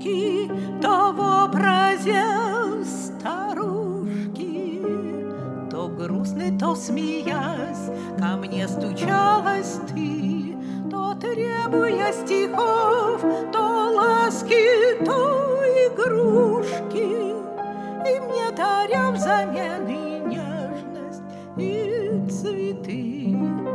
игрушки, то в образе старушки, то грустный, то смеясь, ко мне стучалась ты, то требуя стихов, то ласки, то игрушки, и мне даря взамен и нежность, и цветы.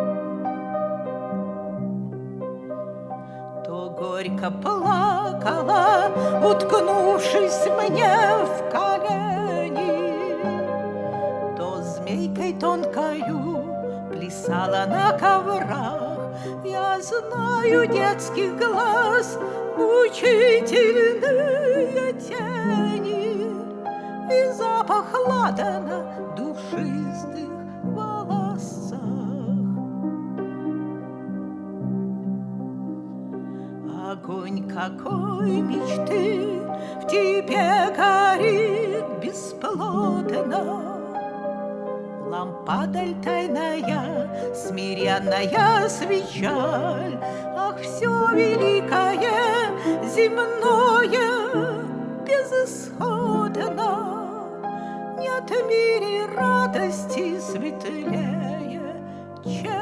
То горько плакала, уткнувшись мне в колени, то змейкой тонкою плясала на коврах. Я знаю детских глаз мучительные тени и запах ладана душистых волосах. Огонь какой мечты в тебе горит бесплотно, лампадаль тайная, смиренная свечаль. Ах, все великое, земное, безысходно. Нет в мире радости светлее, чем